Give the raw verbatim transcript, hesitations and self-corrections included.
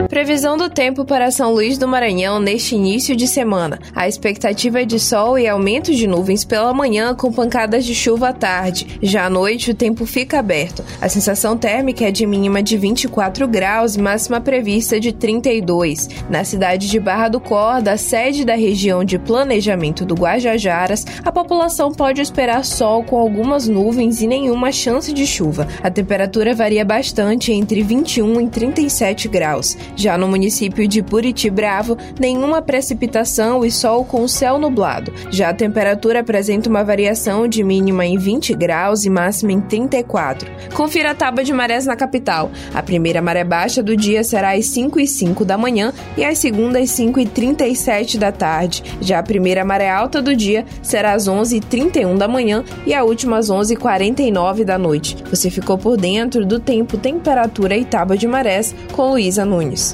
Previsão do tempo para São Luís do Maranhão neste início de semana. A expectativa é de sol e aumento de nuvens pela manhã com pancadas de chuva à tarde. Já à noite o tempo fica aberto. A sensação térmica é de mínima de vinte e quatro graus e máxima prevista de trinta e dois. Na cidade de Barra do Corda, sede da região de planejamento do Guajajaras, a população pode esperar sol com algumas nuvens e nenhuma chance de chuva. A temperatura varia bastante entre vinte e um e trinta e sete graus. Já no município de Buriti Bravo, nenhuma precipitação e sol com céu nublado. Já a temperatura apresenta uma variação de mínima em vinte graus e máxima em trinta e quatro. Confira a tábua de marés na capital. A primeira maré baixa do dia será às cinco e cinco da manhã e a segunda às cinco e trinta e sete da tarde. Já a primeira maré alta do dia será às onze e trinta e um da manhã e a última às onze e quarenta e nove da noite. Você ficou por dentro do tempo, temperatura e tábua de marés com Luísa Nunes.